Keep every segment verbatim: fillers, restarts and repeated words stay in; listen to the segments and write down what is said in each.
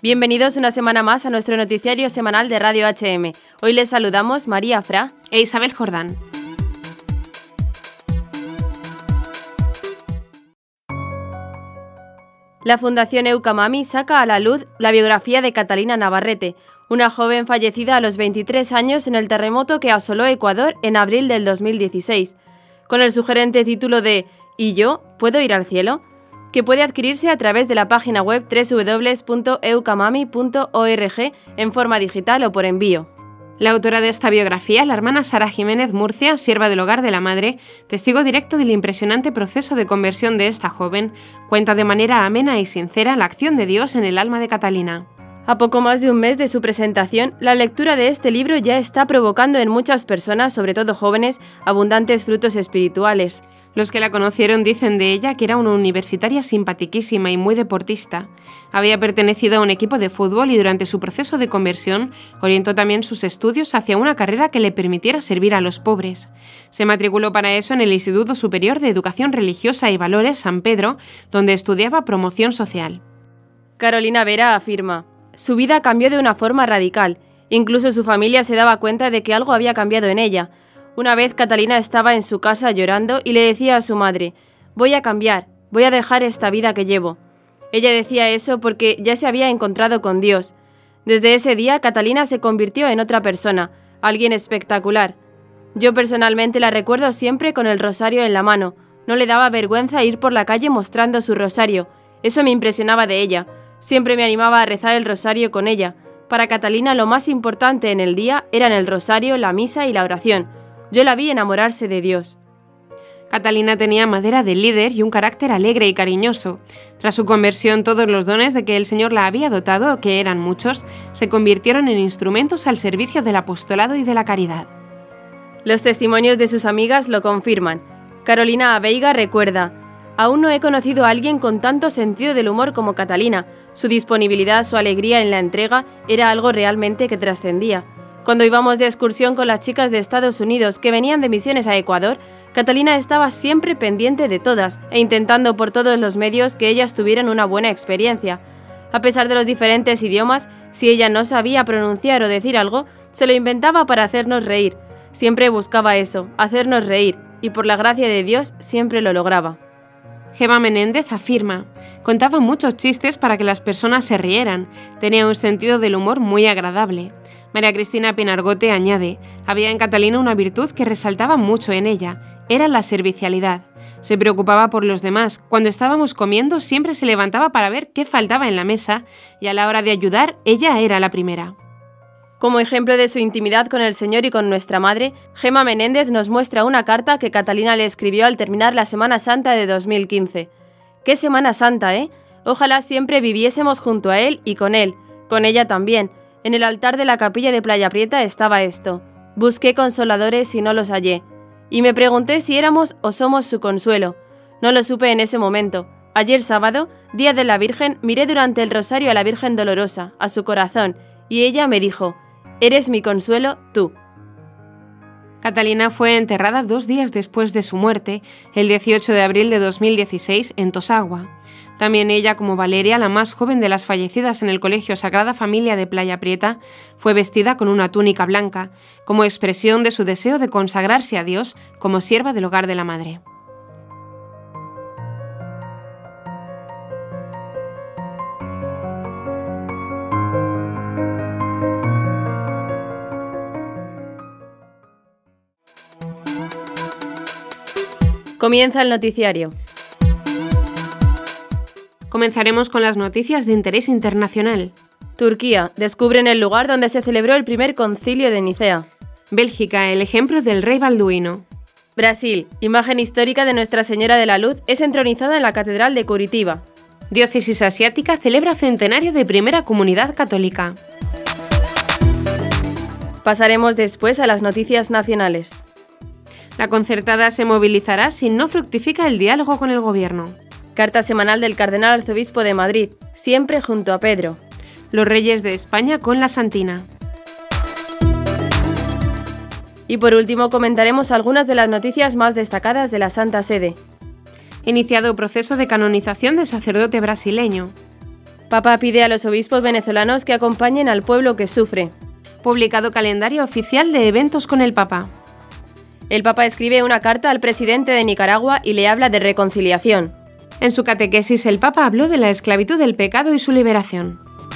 Bienvenidos una semana más a nuestro noticiario semanal de Radio H M. Hoy les saludamos María Fra e Isabel Jordán. La Fundación Eucamami saca a la luz la biografía de Catalina Navarrete, una joven fallecida a los veintitrés años en el terremoto que asoló Ecuador en abril del dos mil dieciséis, con el sugerente título de ¿Y yo? ¿Puedo ir al cielo?, que puede adquirirse a través de la página web doble u doble u doble u punto eucamami punto org en forma digital o por envío. La autora de esta biografía, la hermana Sara Jiménez Murcia, sierva del hogar de la madre, testigo directo del impresionante proceso de conversión de esta joven, cuenta de manera amena y sincera la acción de Dios en el alma de Catalina. A poco más de un mes de su presentación, la lectura de este libro ya está provocando en muchas personas, sobre todo jóvenes, abundantes frutos espirituales. Los que la conocieron dicen de ella que era una universitaria simpatiquísima y muy deportista. Había pertenecido a un equipo de fútbol y durante su proceso de conversión orientó también sus estudios hacia una carrera que le permitiera servir a los pobres. Se matriculó para eso en el Instituto Superior de Educación Religiosa y Valores San Pedro, donde estudiaba promoción social. Carolina Vera afirma: su vida cambió de una forma radical. Incluso su familia se daba cuenta de que algo había cambiado en ella. Una vez Catalina estaba en su casa llorando y le decía a su madre: voy a cambiar, voy a dejar esta vida que llevo. Ella decía eso porque ya se había encontrado con Dios. Desde ese día, Catalina se convirtió en otra persona, alguien espectacular. Yo personalmente la recuerdo siempre con el rosario en la mano. No le daba vergüenza ir por la calle mostrando su rosario. Eso me impresionaba de ella. Siempre me animaba a rezar el rosario con ella. Para Catalina lo más importante en el día eran el rosario, la misa y la oración. Yo la vi enamorarse de Dios. Catalina tenía madera de líder y un carácter alegre y cariñoso. Tras su conversión, todos los dones de que el Señor la había dotado, que eran muchos, se convirtieron en instrumentos al servicio del apostolado y de la caridad. Los testimonios de sus amigas lo confirman. Carolina Veiga recuerda: aún no he conocido a alguien con tanto sentido del humor como Catalina. Su disponibilidad, su alegría en la entrega era algo realmente que trascendía. Cuando íbamos de excursión con las chicas de Estados Unidos que venían de misiones a Ecuador, Catalina estaba siempre pendiente de todas e intentando por todos los medios que ellas tuvieran una buena experiencia. A pesar de los diferentes idiomas, si ella no sabía pronunciar o decir algo, se lo inventaba para hacernos reír. Siempre buscaba eso, hacernos reír, y por la gracia de Dios siempre lo lograba. Gema Menéndez afirma: contaba muchos chistes para que las personas se rieran, tenía un sentido del humor muy agradable. María Cristina Pinargote añade: había en Catalina una virtud que resaltaba mucho en ella, era la servicialidad. Se preocupaba por los demás, cuando estábamos comiendo siempre se levantaba para ver qué faltaba en la mesa y a la hora de ayudar ella era la primera. Como ejemplo de su intimidad con el Señor y con nuestra Madre, Gema Menéndez nos muestra una carta que Catalina le escribió al terminar la Semana Santa de dos mil quince. ¡Qué Semana Santa, eh! Ojalá siempre viviésemos junto a Él y con Él, con ella también. En el altar de la capilla de Playa Prieta estaba esto: busqué consoladores y no los hallé. Y me pregunté si éramos o somos su consuelo. No lo supe en ese momento. Ayer sábado, día de la Virgen, miré durante el rosario a la Virgen Dolorosa, a su corazón, y ella me dijo: eres mi consuelo, tú. Catalina fue enterrada dos días después de su muerte, el dieciocho de abril de dos mil dieciséis, en Tosagua. También ella, como Valeria, la más joven de las fallecidas en el Colegio Sagrada Familia de Playa Prieta, fue vestida con una túnica blanca, como expresión de su deseo de consagrarse a Dios como sierva del hogar de la madre. Comienza el noticiario. Comenzaremos con las noticias de interés internacional. Turquía. Descubren el lugar donde se celebró el primer concilio de Nicea. Bélgica. El ejemplo del rey Balduino. Brasil. Imagen histórica de Nuestra Señora de la Luz es entronizada en la Catedral de Curitiba. Diócesis asiática celebra centenario de primera comunidad católica. Pasaremos después a las noticias nacionales. La concertada se movilizará si no fructifica el diálogo con el gobierno. Carta semanal del Cardenal Arzobispo de Madrid, siempre junto a Pedro. Los Reyes de España con la Santina. Y por último comentaremos algunas de las noticias más destacadas de la Santa Sede. Iniciado proceso de canonización de sacerdote brasileño. Papa pide a los obispos venezolanos que acompañen al pueblo que sufre. Publicado calendario oficial de eventos con el Papa. El Papa escribe una carta al presidente de Nicaragua y le habla de reconciliación. En su catequesis, el Papa habló de la esclavitud del pecado y su liberación.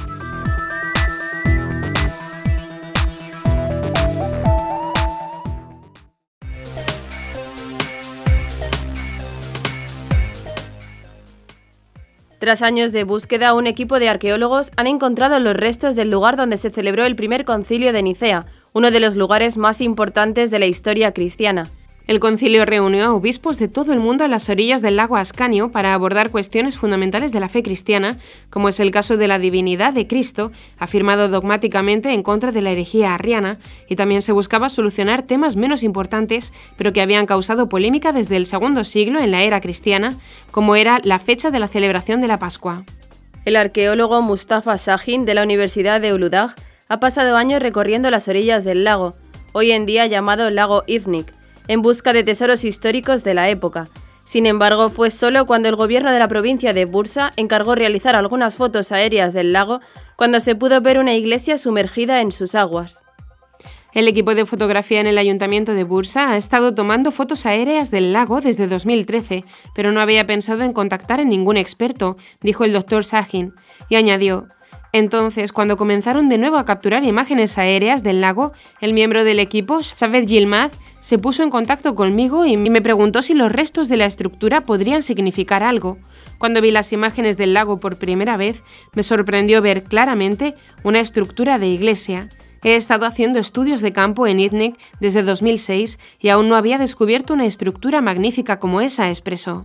Tras años de búsqueda, un equipo de arqueólogos han encontrado los restos del lugar donde se celebró el primer concilio de Nicea, uno de los lugares más importantes de la historia cristiana. El concilio reunió a obispos de todo el mundo a las orillas del lago Ascanio para abordar cuestiones fundamentales de la fe cristiana, como es el caso de la divinidad de Cristo, afirmado dogmáticamente en contra de la herejía arriana, y también se buscaba solucionar temas menos importantes, pero que habían causado polémica desde el segundo siglo en la era cristiana, como era la fecha de la celebración de la Pascua. El arqueólogo Mustafa Sahin, de la Universidad de Uludağ, ha pasado años recorriendo las orillas del lago, hoy en día llamado lago Iznik, en busca de tesoros históricos de la época. Sin embargo, fue solo cuando el gobierno de la provincia de Bursa encargó realizar algunas fotos aéreas del lago cuando se pudo ver una iglesia sumergida en sus aguas. El equipo de fotografía en el ayuntamiento de Bursa ha estado tomando fotos aéreas del lago desde dos mil trece, pero no había pensado en contactar a ningún experto, dijo el doctor Sahin, y añadió: entonces, cuando comenzaron de nuevo a capturar imágenes aéreas del lago, el miembro del equipo, Saved Yilmaz, se puso en contacto conmigo y me preguntó si los restos de la estructura podrían significar algo. Cuando vi las imágenes del lago por primera vez, me sorprendió ver claramente una estructura de iglesia. He estado haciendo estudios de campo en Iznik desde dos mil seis y aún no había descubierto una estructura magnífica como esa, expresó.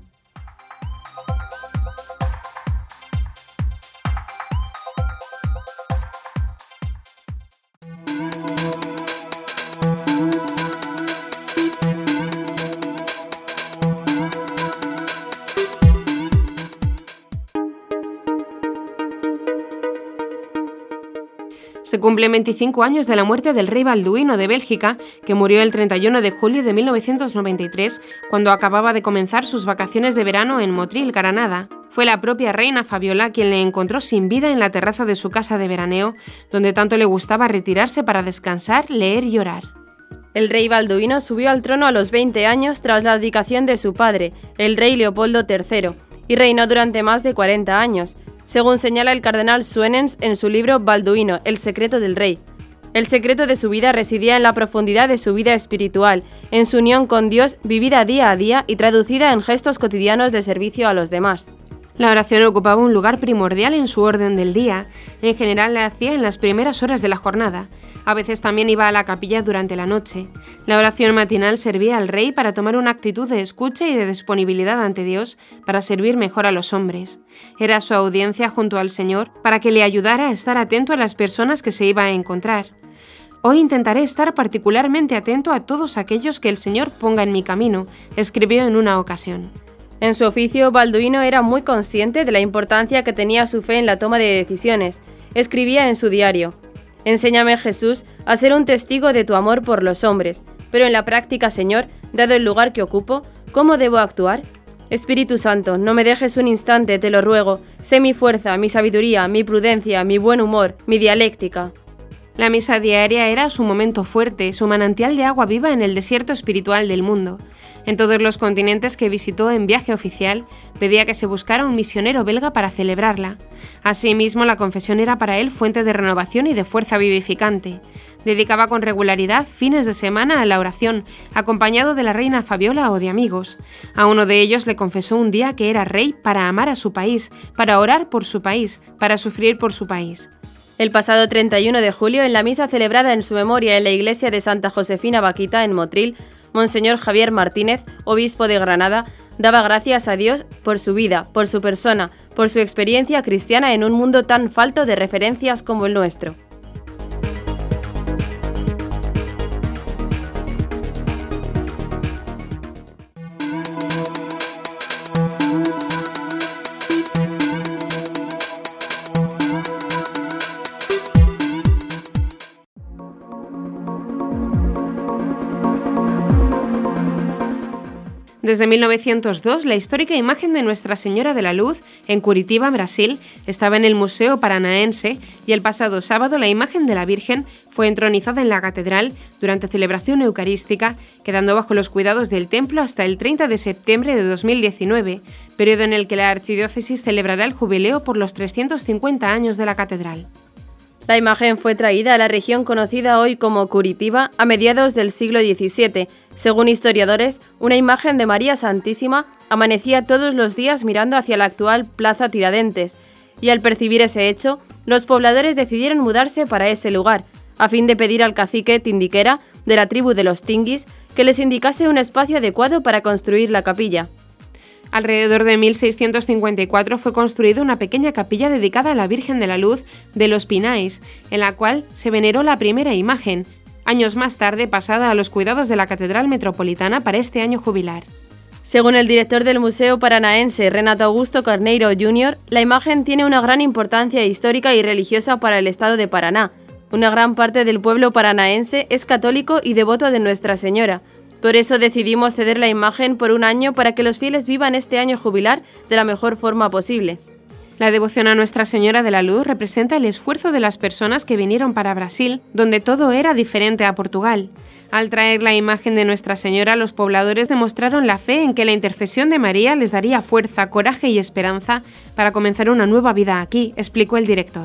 Se cumplen veinticinco años de la muerte del rey Balduino de Bélgica, que murió el treinta y uno de julio de mil novecientos noventa y tres, cuando acababa de comenzar sus vacaciones de verano en Motril, Granada. Fue la propia reina Fabiola quien le encontró sin vida en la terraza de su casa de veraneo, donde tanto le gustaba retirarse para descansar, leer y orar. El rey Balduino subió al trono a los veinte años tras la abdicación de su padre, el rey Leopoldo tercero, y reinó durante más de cuarenta años, según señala el cardenal Suenens en su libro Balduino, el secreto del rey. El secreto de su vida residía en la profundidad de su vida espiritual, en su unión con Dios vivida día a día y traducida en gestos cotidianos de servicio a los demás. La oración ocupaba un lugar primordial en su orden del día. En general la hacía en las primeras horas de la jornada. A veces también iba a la capilla durante la noche. La oración matinal servía al rey para tomar una actitud de escucha y de disponibilidad ante Dios para servir mejor a los hombres. Era su audiencia junto al Señor para que le ayudara a estar atento a las personas que se iba a encontrar. Hoy intentaré estar particularmente atento a todos aquellos que el Señor ponga en mi camino, escribió en una ocasión. En su oficio, Balduino era muy consciente de la importancia que tenía su fe en la toma de decisiones. Escribía en su diario: «Enséñame, Jesús, a ser un testigo de tu amor por los hombres, pero en la práctica, Señor, dado el lugar que ocupo, ¿cómo debo actuar? Espíritu Santo, no me dejes un instante, te lo ruego. Sé mi fuerza, mi sabiduría, mi prudencia, mi buen humor, mi dialéctica». La misa diaria era su momento fuerte, su manantial de agua viva en el desierto espiritual del mundo. En todos los continentes que visitó en viaje oficial, pedía que se buscara un misionero belga para celebrarla. Asimismo, la confesión era para él fuente de renovación y de fuerza vivificante. Dedicaba con regularidad fines de semana a la oración, acompañado de la reina Fabiola o de amigos. A uno de ellos le confesó un día que era rey para amar a su país, para orar por su país, para sufrir por su país. El pasado treinta y uno de julio, en la misa celebrada en su memoria en la iglesia de Santa Josefina Vaquita en Motril, Monseñor Javier Martínez, obispo de Granada, daba gracias a Dios por su vida, por su persona, por su experiencia cristiana en un mundo tan falto de referencias como el nuestro. Desde mil novecientos dos, la histórica imagen de Nuestra Señora de la Luz, en Curitiba, Brasil, estaba en el Museo Paranaense y el pasado sábado la imagen de la Virgen fue entronizada en la catedral durante celebración eucarística, quedando bajo los cuidados del templo hasta el treinta de septiembre de dos mil diecinueve, periodo en el que la archidiócesis celebrará el jubileo por los trescientos cincuenta años de la catedral. La imagen fue traída a la región conocida hoy como Curitiba a mediados del siglo diecisiete. Según historiadores, una imagen de María Santísima amanecía todos los días mirando hacia la actual Plaza Tiradentes, y al percibir ese hecho, los pobladores decidieron mudarse para ese lugar, a fin de pedir al cacique Tindiquera, de la tribu de los Tinguis, que les indicase un espacio adecuado para construir la capilla. Alrededor de mil seiscientos cincuenta y cuatro fue construida una pequeña capilla dedicada a la Virgen de la Luz de los Pinais, en la cual se veneró la primera imagen, años más tarde pasada a los cuidados de la Catedral Metropolitana para este año jubilar. Según el director del Museo Paranaense, Renato Augusto Carneiro junior, la imagen tiene una gran importancia histórica y religiosa para el estado de Paraná. Una gran parte del pueblo paranaense es católico y devoto de Nuestra Señora. Por eso decidimos ceder la imagen por un año para que los fieles vivan este año jubilar de la mejor forma posible. La devoción a Nuestra Señora de la Luz representa el esfuerzo de las personas que vinieron para Brasil, donde todo era diferente a Portugal. Al traer la imagen de Nuestra Señora, los pobladores demostraron la fe en que la intercesión de María les daría fuerza, coraje y esperanza para comenzar una nueva vida aquí, explicó el director.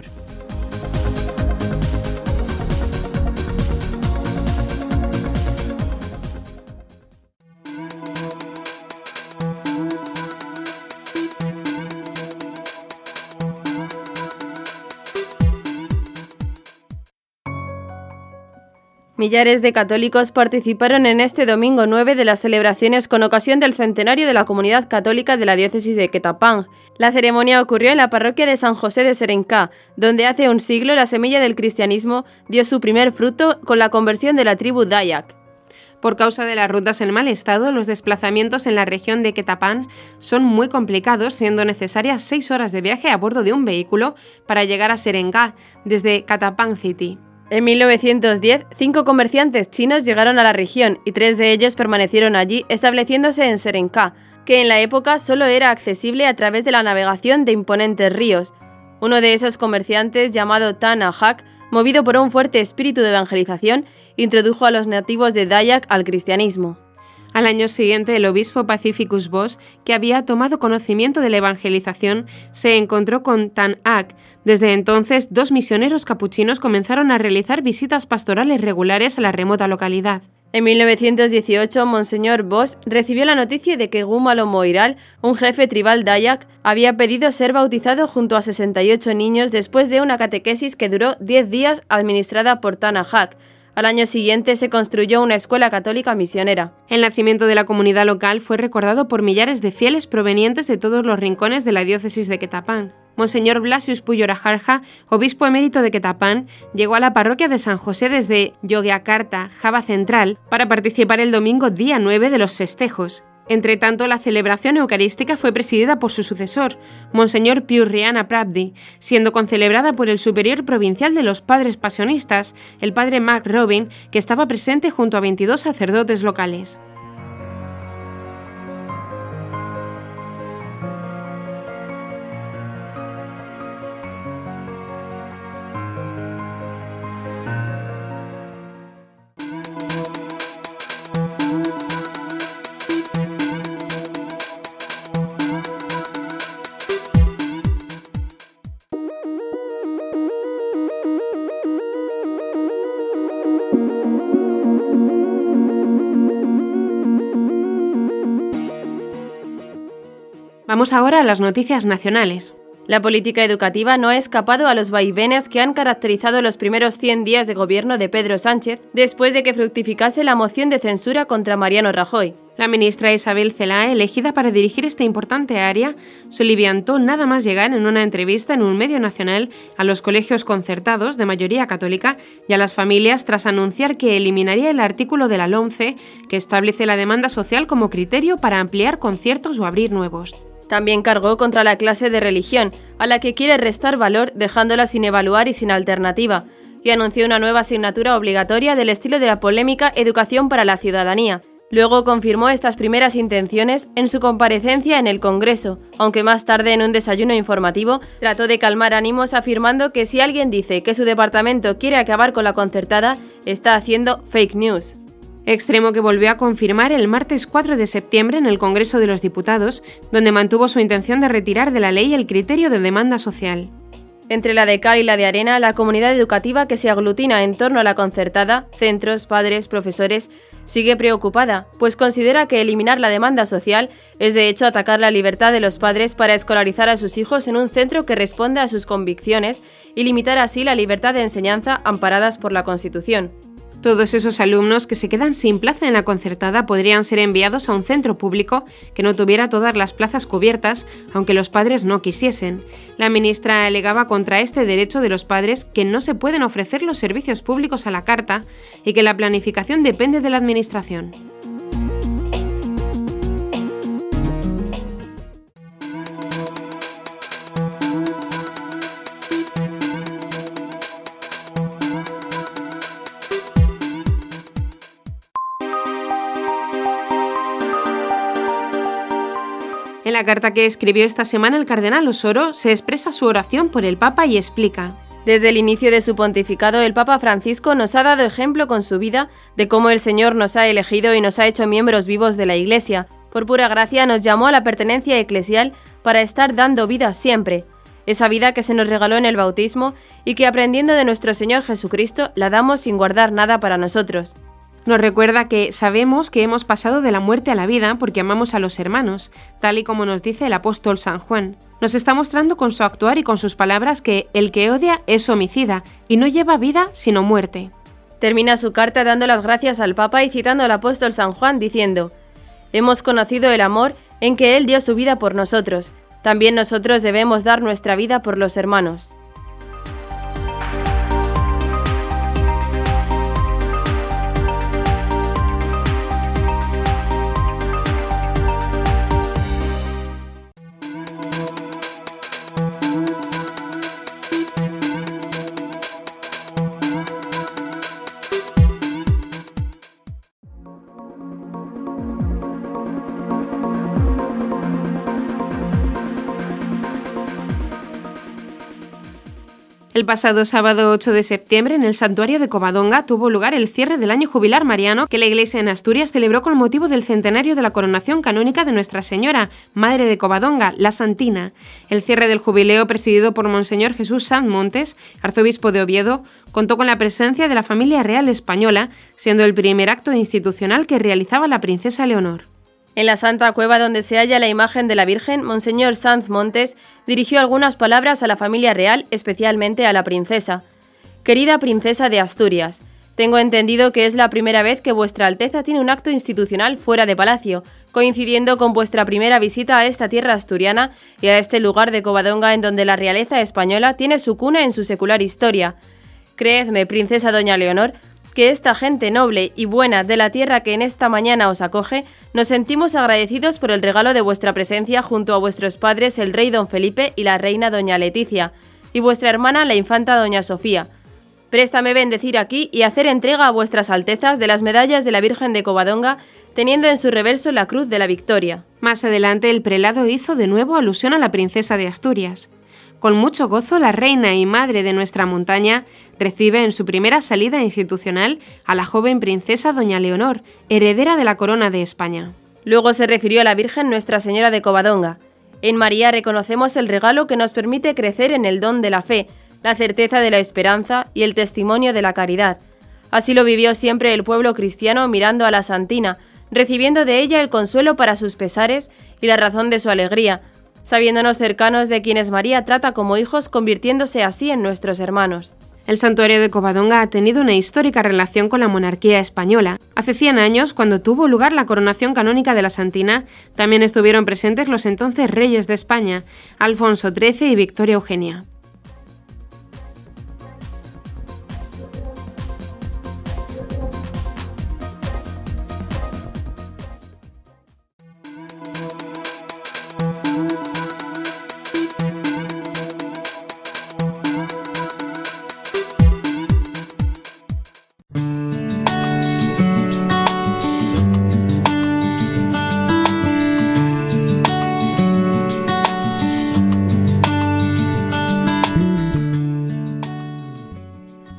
Millares de católicos participaron en este domingo nueve de las celebraciones con ocasión del centenario de la Comunidad Católica de la Diócesis de Quetapán. La ceremonia ocurrió en la parroquia de San José de Serencá, donde hace un siglo la semilla del cristianismo dio su primer fruto con la conversión de la tribu Dayak. Por causa de las rutas en mal estado, los desplazamientos en la región de Quetapán son muy complicados, siendo necesarias seis horas de viaje a bordo de un vehículo para llegar a Serencá, desde Quetapán City. En mil novecientos diez, cinco comerciantes chinos llegaron a la región y tres de ellos permanecieron allí, estableciéndose en Serencá, que en la época solo era accesible a través de la navegación de imponentes ríos. Uno de esos comerciantes, llamado Tan Ahak, movido por un fuerte espíritu de evangelización, introdujo a los nativos de Dayak al cristianismo. Al año siguiente, el obispo Pacificus Vos, que había tomado conocimiento de la evangelización, se encontró con Tan Ak. Desde entonces, dos misioneros capuchinos comenzaron a realizar visitas pastorales regulares a la remota localidad. En mil novecientos dieciocho, Monseñor Vos recibió la noticia de que Gúmalo Moiral, un jefe tribal Dayak, había pedido ser bautizado junto a sesenta y ocho niños después de una catequesis que duró diez días administrada por Tan Ahak. Al año siguiente se construyó una escuela católica misionera. El nacimiento de la comunidad local fue recordado por millares de fieles provenientes de todos los rincones de la diócesis de Quetapán. Monseñor Blasius Puyora Jarja, obispo emérito de Quetapán, llegó a la parroquia de San José desde Yogyakarta, Java Central, para participar el domingo día nueve de los festejos. Entre tanto, la celebración eucarística fue presidida por su sucesor, Monseñor Pius Riana Pravdi, siendo concelebrada por el superior provincial de los padres pasionistas, el padre Mark Robin, que estaba presente junto a veintidós sacerdotes locales. Vamos ahora a las noticias nacionales. La política educativa no ha escapado a los vaivenes que han caracterizado los primeros cien días de gobierno de Pedro Sánchez después de que fructificase la moción de censura contra Mariano Rajoy. La ministra Isabel Celaá, elegida para dirigir esta importante área, soliviantó nada más llegar en una entrevista en un medio nacional a los colegios concertados de mayoría católica y a las familias tras anunciar que eliminaría el artículo de la LOMCE que establece la demanda social como criterio para ampliar conciertos o abrir nuevos. También cargó contra la clase de religión, a la que quiere restar valor dejándola sin evaluar y sin alternativa, y anunció una nueva asignatura obligatoria del estilo de la polémica Educación para la Ciudadanía. Luego confirmó estas primeras intenciones en su comparecencia en el Congreso, aunque más tarde en un desayuno informativo trató de calmar ánimos afirmando que si alguien dice que su departamento quiere acabar con la concertada, está haciendo fake news. Extremo que volvió a confirmar el martes cuatro de septiembre en el Congreso de los Diputados, donde mantuvo su intención de retirar de la ley el criterio de demanda social. Entre la de cal y la de arena, la comunidad educativa que se aglutina en torno a la concertada, centros, padres, profesores, sigue preocupada, pues considera que eliminar la demanda social es de hecho atacar la libertad de los padres para escolarizar a sus hijos en un centro que responde a sus convicciones y limitar así la libertad de enseñanza amparadas por la Constitución. Todos esos alumnos que se quedan sin plaza en la concertada podrían ser enviados a un centro público que no tuviera todas las plazas cubiertas, aunque los padres no quisiesen. La ministra alegaba contra este derecho de los padres que no se pueden ofrecer los servicios públicos a la carta y que la planificación depende de la administración. En la carta que escribió esta semana el cardenal Osoro se expresa su oración por el Papa y explica: Desde el inicio de su pontificado, el Papa Francisco nos ha dado ejemplo con su vida de cómo el Señor nos ha elegido y nos ha hecho miembros vivos de la Iglesia. Por pura gracia nos llamó a la pertenencia eclesial para estar dando vida siempre. Esa vida que se nos regaló en el bautismo y que aprendiendo de nuestro Señor Jesucristo la damos sin guardar nada para nosotros. Nos recuerda que sabemos que hemos pasado de la muerte a la vida porque amamos a los hermanos, tal y como nos dice el apóstol San Juan. Nos está mostrando con su actuar y con sus palabras que el que odia es homicida y no lleva vida sino muerte. Termina su carta dando las gracias al Papa y citando al apóstol San Juan diciendo: Hemos conocido el amor en que Él dio su vida por nosotros. También nosotros debemos dar nuestra vida por los hermanos. El pasado sábado ocho de septiembre, en el santuario de Covadonga, tuvo lugar el cierre del año jubilar mariano que la Iglesia en Asturias celebró con motivo del centenario de la coronación canónica de Nuestra Señora, Madre de Covadonga, la Santina. El cierre del jubileo, presidido por Monseñor Jesús Sanz Montes, arzobispo de Oviedo, contó con la presencia de la familia real española, siendo el primer acto institucional que realizaba la princesa Leonor. En la Santa Cueva donde se halla la imagen de la Virgen, Monseñor Sanz Montes dirigió algunas palabras a la familia real, especialmente a la princesa. Querida princesa de Asturias, tengo entendido que es la primera vez que vuestra Alteza tiene un acto institucional fuera de palacio, coincidiendo con vuestra primera visita a esta tierra asturiana y a este lugar de Covadonga en donde la realeza española tiene su cuna en su secular historia. Creedme, princesa doña Leonor, que esta gente noble y buena de la tierra que en esta mañana os acoge, nos sentimos agradecidos por el regalo de vuestra presencia junto a vuestros padres el rey don Felipe y la reina doña Leticia, y vuestra hermana la infanta doña Sofía. Préstame bendecir aquí y hacer entrega a vuestras altezas de las medallas de la Virgen de Covadonga, teniendo en su reverso la cruz de la victoria. Más adelante el prelado hizo de nuevo alusión a la princesa de Asturias. Con mucho gozo, la reina y madre de nuestra montaña recibe en su primera salida institucional a la joven princesa doña Leonor, heredera de la corona de España. Luego se refirió a la Virgen Nuestra Señora de Covadonga. En María reconocemos el regalo que nos permite crecer en el don de la fe, la certeza de la esperanza y el testimonio de la caridad. Así lo vivió siempre el pueblo cristiano mirando a la Santina, recibiendo de ella el consuelo para sus pesares y la razón de su alegría, sabiéndonos cercanos de quienes María trata como hijos, convirtiéndose así en nuestros hermanos. El santuario de Covadonga ha tenido una histórica relación con la monarquía española. Hace cien años, cuando tuvo lugar la coronación canónica de la Santina, también estuvieron presentes los entonces reyes de España, Alfonso trece y Victoria Eugenia.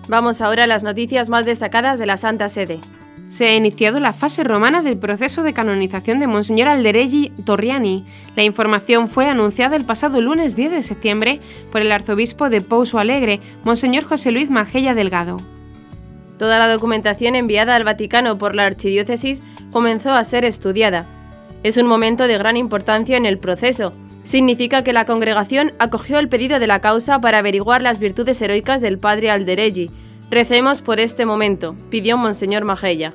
Vamos ahora a las noticias más destacadas de la Santa Sede. Se ha iniciado la fase romana del proceso de canonización de Monseñor Aldereggi Torriani. La información fue anunciada el pasado lunes diez de septiembre por el arzobispo de Pouso Alegre, Monseñor José Luis Majella Delgado. Toda la documentación enviada al Vaticano por la Archidiócesis comenzó a ser estudiada. Es un momento de gran importancia en el proceso. Significa que la congregación acogió el pedido de la causa para averiguar las virtudes heroicas del padre Aldereggi. Recemos por este momento, pidió Monseñor Majella.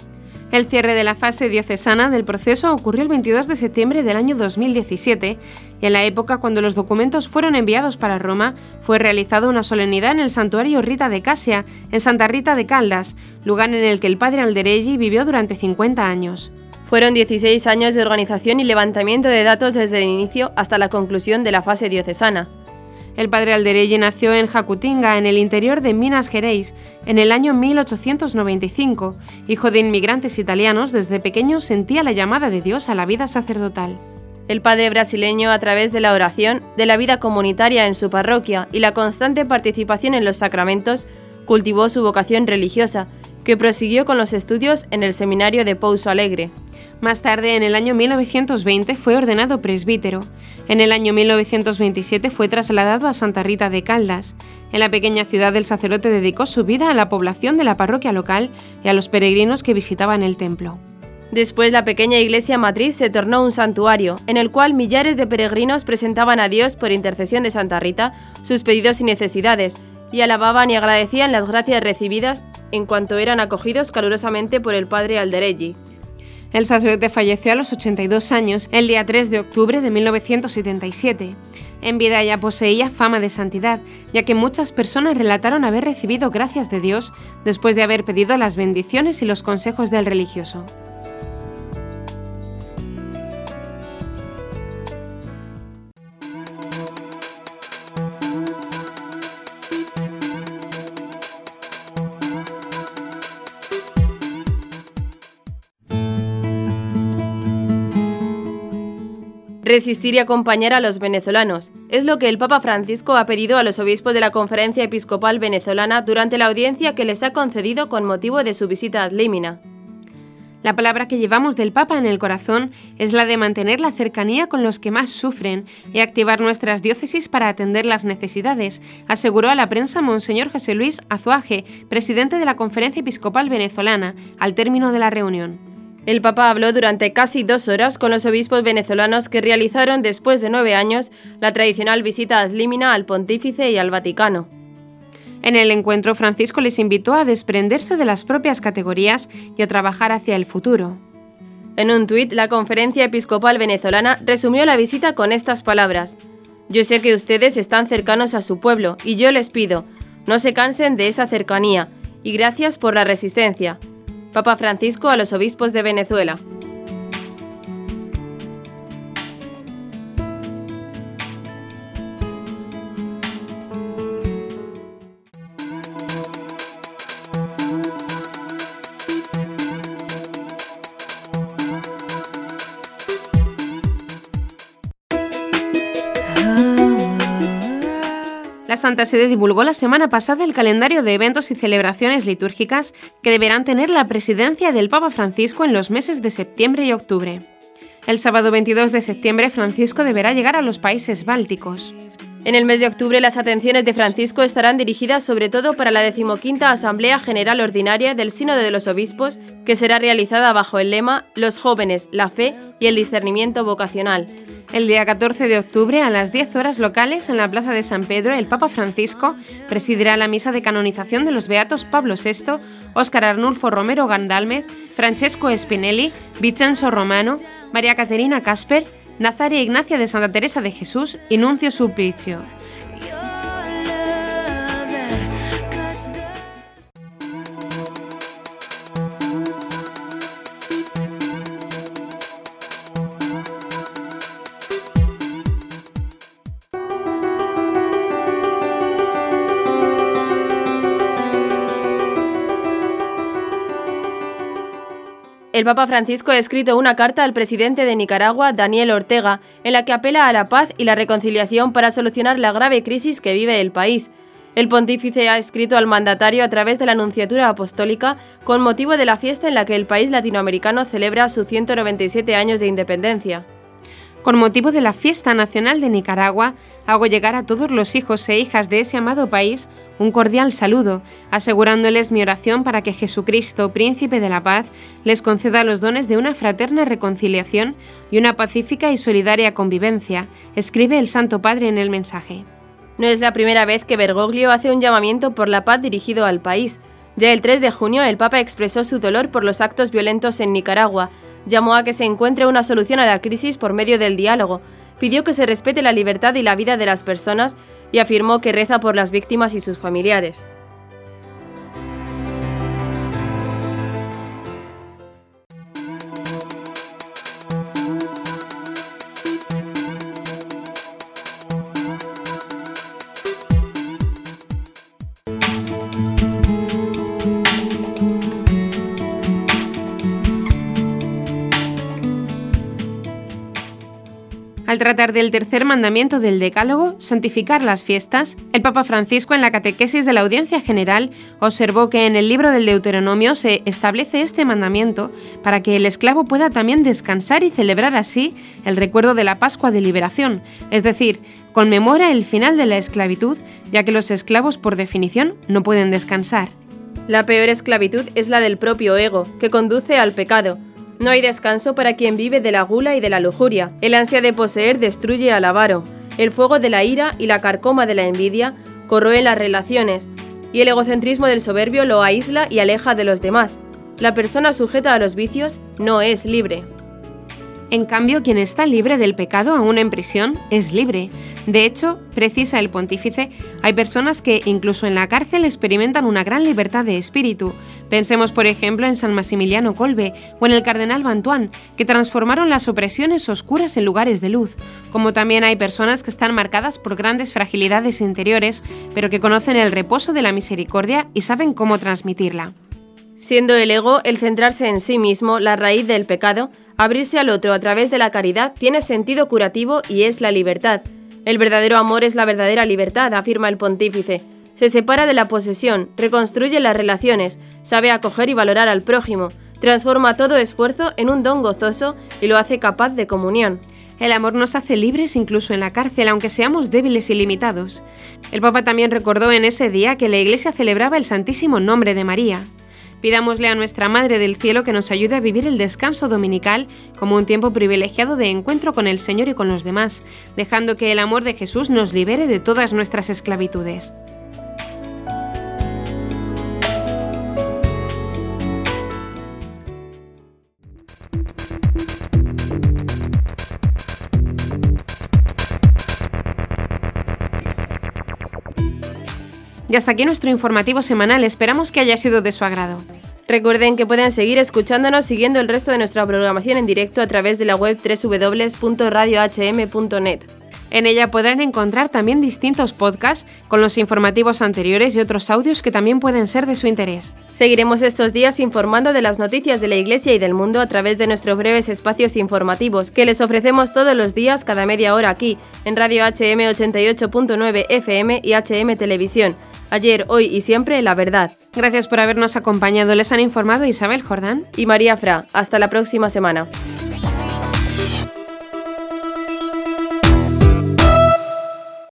El cierre de la fase diocesana del proceso ocurrió el veintidós de septiembre del año dos mil diecisiete y en la época cuando los documentos fueron enviados para Roma fue realizada una solemnidad en el santuario Rita de Casia, en Santa Rita de Caldas, lugar en el que el padre Aldereggi vivió durante cincuenta años. Fueron dieciséis años de organización y levantamiento de datos desde el inicio hasta la conclusión de la fase diocesana. El padre Aldereggi nació en Jacutinga, en el interior de Minas Gerais, en el año mil ochocientos noventa y cinco. Hijo de inmigrantes italianos, desde pequeño sentía la llamada de Dios a la vida sacerdotal. El padre brasileño, a través de la oración, de la vida comunitaria en su parroquia y la constante participación en los sacramentos, cultivó su vocación religiosa, que prosiguió con los estudios en el seminario de Pouso Alegre. Más tarde, en el año mil novecientos veinte, fue ordenado presbítero. En el año mil novecientos veintisiete fue trasladado a Santa Rita de Caldas. En la pequeña ciudad el sacerdote dedicó su vida a la población de la parroquia local y a los peregrinos que visitaban el templo. Después la pequeña iglesia matriz se tornó un santuario, en el cual millares de peregrinos presentaban a Dios, por intercesión de Santa Rita, sus pedidos y necesidades, y alababan y agradecían las gracias recibidas en cuanto eran acogidos calurosamente por el padre Aldereggi. El sacerdote falleció a los ochenta y dos años, el día tres de octubre de mil novecientos setenta y siete. En vida ya poseía fama de santidad, ya que muchas personas relataron haber recibido gracias de Dios después de haber pedido las bendiciones y los consejos del religioso. Resistir y acompañar a los venezolanos. Es lo que el Papa Francisco ha pedido a los obispos de la Conferencia Episcopal Venezolana durante la audiencia que les ha concedido con motivo de su visita a Límina. La palabra que llevamos del Papa en el corazón es la de mantener la cercanía con los que más sufren y activar nuestras diócesis para atender las necesidades, aseguró a la prensa Monseñor José Luis Azuaje, presidente de la Conferencia Episcopal Venezolana, al término de la reunión. El Papa habló durante casi dos horas con los obispos venezolanos que realizaron después de nueve años la tradicional visita ad limina al Pontífice y al Vaticano. En el encuentro, Francisco les invitó a desprenderse de las propias categorías y a trabajar hacia el futuro. En un tuit, la Conferencia Episcopal Venezolana resumió la visita con estas palabras: «Yo sé que ustedes están cercanos a su pueblo y yo les pido, no se cansen de esa cercanía y gracias por la resistencia». Papa Francisco a los obispos de Venezuela. La Santa Sede divulgó la semana pasada el calendario de eventos y celebraciones litúrgicas que deberán tener la presidencia del Papa Francisco en los meses de septiembre y octubre. El sábado veintidós de septiembre, Francisco deberá llegar a los países bálticos. En el mes de octubre, las atenciones de Francisco estarán dirigidas sobre todo para la decimoquinta Asamblea General Ordinaria del Sínodo de los Obispos, que será realizada bajo el lema «Los jóvenes, la fe y el discernimiento vocacional». El día catorce de octubre, a las diez horas locales, en la Plaza de San Pedro, el Papa Francisco presidirá la misa de canonización de los beatos Pablo sexto, Óscar Arnulfo Romero Gandálmez, Francesco Spinelli, Vincenzo Romano, María Caterina Casper, Nazaria Ignacia de Santa Teresa de Jesús y Nuncio Sulpicio. El Papa Francisco ha escrito una carta al presidente de Nicaragua, Daniel Ortega, en la que apela a la paz y la reconciliación para solucionar la grave crisis que vive el país. El pontífice ha escrito al mandatario a través de la Nunciatura Apostólica con motivo de la fiesta en la que el país latinoamericano celebra sus ciento noventa y siete años de independencia. Con motivo de la fiesta nacional de Nicaragua, hago llegar a todos los hijos e hijas de ese amado país un cordial saludo, asegurándoles mi oración para que Jesucristo, Príncipe de la Paz, les conceda los dones de una fraterna reconciliación y una pacífica y solidaria convivencia, escribe el Santo Padre en el mensaje. No es la primera vez que Bergoglio hace un llamamiento por la paz dirigido al país. Ya el tres de junio el Papa expresó su dolor por los actos violentos en Nicaragua, llamó a que se encuentre una solución a la crisis por medio del diálogo, pidió que se respete la libertad y la vida de las personas y afirmó que reza por las víctimas y sus familiares. Al tratar del tercer mandamiento del Decálogo, santificar las fiestas, el Papa Francisco en la catequesis de la Audiencia General observó que en el libro del Deuteronomio se establece este mandamiento para que el esclavo pueda también descansar y celebrar así el recuerdo de la Pascua de Liberación, es decir, conmemora el final de la esclavitud, ya que los esclavos por definición no pueden descansar. La peor esclavitud es la del propio ego, que conduce al pecado. No hay descanso para quien vive de la gula y de la lujuria. El ansia de poseer destruye al avaro. El fuego de la ira y la carcoma de la envidia corroe las relaciones, y el egocentrismo del soberbio lo aísla y aleja de los demás. La persona sujeta a los vicios no es libre. En cambio, quien está libre del pecado aún en prisión es libre. De hecho, precisa el pontífice, hay personas que incluso en la cárcel experimentan una gran libertad de espíritu. Pensemos, por ejemplo, en San Maximiliano Kolbe o en el cardenal Bantuán, que transformaron las opresiones oscuras en lugares de luz. Como también hay personas que están marcadas por grandes fragilidades interiores, pero que conocen el reposo de la misericordia y saben cómo transmitirla. Siendo el ego el centrarse en sí mismo, la raíz del pecado, abrirse al otro a través de la caridad tiene sentido curativo y es la libertad. El verdadero amor es la verdadera libertad, afirma el pontífice. Se separa de la posesión, reconstruye las relaciones, sabe acoger y valorar al prójimo, transforma todo esfuerzo en un don gozoso y lo hace capaz de comunión. El amor nos hace libres incluso en la cárcel, aunque seamos débiles y limitados. El Papa también recordó en ese día que la Iglesia celebraba el Santísimo Nombre de María. Pidámosle a nuestra Madre del Cielo que nos ayude a vivir el descanso dominical como un tiempo privilegiado de encuentro con el Señor y con los demás, dejando que el amor de Jesús nos libere de todas nuestras esclavitudes. Y hasta aquí nuestro informativo semanal, esperamos que haya sido de su agrado. Recuerden que pueden seguir escuchándonos siguiendo el resto de nuestra programación en directo a través de la web doble u doble u doble u punto radio h m punto net. En ella podrán encontrar también distintos podcasts con los informativos anteriores y otros audios que también pueden ser de su interés. Seguiremos estos días informando de las noticias de la Iglesia y del mundo a través de nuestros breves espacios informativos que les ofrecemos todos los días cada media hora aquí, en Radio H M ochenta y ocho punto nueve F M y H M Televisión. Ayer, hoy y siempre, la verdad. Gracias por habernos acompañado. Les han informado Isabel Jordán y María Fra. Hasta la próxima semana.